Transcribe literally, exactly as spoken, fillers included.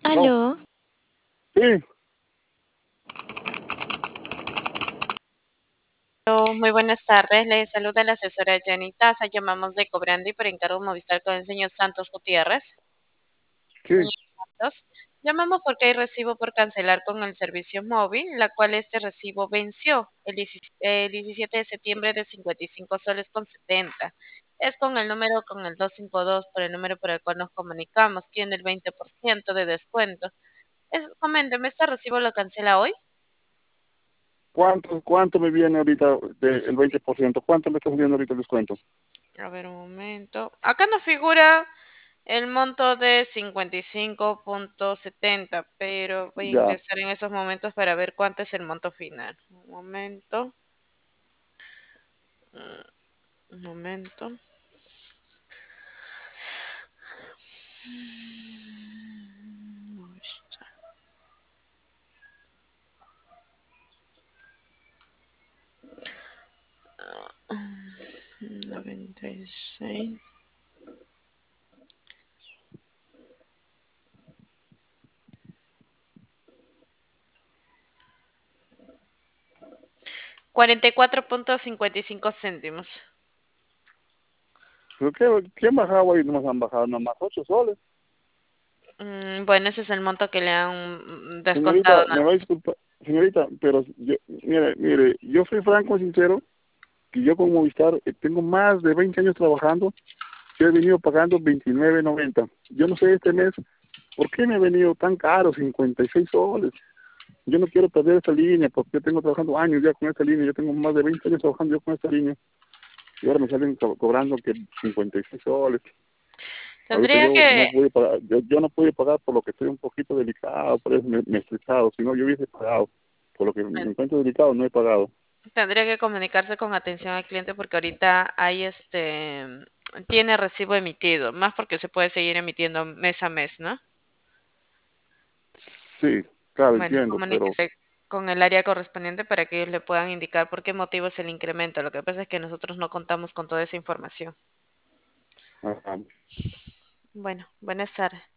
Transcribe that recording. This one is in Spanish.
No, Aló, sí, Hola, muy buenas tardes. Les saluda la asesora Jenny Taza. Llamamos de Cobrandi por encargo Movistar con el señor Santos Gutiérrez. sí. Señor Santos, llamamos porque hay recibo por cancelar con el servicio móvil, la cual este recibo venció el diecisiete, el diecisiete de septiembre de cincuenta y cinco soles con setenta. Es con el número, con el doscientos cincuenta y dos, por el número por el cual nos comunicamos. Tiene el veinte por ciento de descuento. Es, coménteme, ¿este recibo lo cancela hoy? ¿Cuánto, cuánto me viene ahorita de- el veinte por ciento? ¿Cuánto me está subiendo ahorita el descuento? A ver, un momento. Acá nos figura el monto de cincuenta y cinco punto setenta, pero voy a Ya. ingresar en esos momentos para ver cuánto es el monto final. Un momento, un momento. Ahí está. noventa y seis. cuarenta y cuatro punto cincuenta y cinco céntimos. ¿Pero qué, qué han bajado ahí? Nomás han bajado nomás ocho soles. Mm, bueno, ese es el monto que le han descontado. Señorita, ¿No? me va a disculpar. Señorita, pero yo, mire, mire, yo soy franco, sincero, que yo con Movistar eh, tengo más de veinte años trabajando. Yo he venido pagando veintinueve noventa. Yo no sé este mes por qué me ha venido tan caro, cincuenta y seis soles. Yo no quiero perder esta línea porque yo tengo trabajando años ya con esta línea. Yo tengo más de veinte años trabajando yo con esta línea. Y ahora me salen co- cobrando que cincuenta y seis soles. Ahorita Tendría yo no que, pude pagar, yo, yo no pude pagar por lo que estoy un poquito delicado, por eso me, me he estresado, si no yo hubiese pagado, por lo que me encuentro delicado no he pagado. tendría que comunicarse con atención al cliente porque ahorita hay este, tiene recibo emitido, más porque se puede seguir emitiendo mes a mes, ¿no? Sí, claro, Bueno, entiendo, pero comuníquese con el área correspondiente para que ellos le puedan indicar por qué motivo es el incremento. Lo que pasa es que nosotros no contamos con toda esa información. ajá. Bueno, buenas tardes.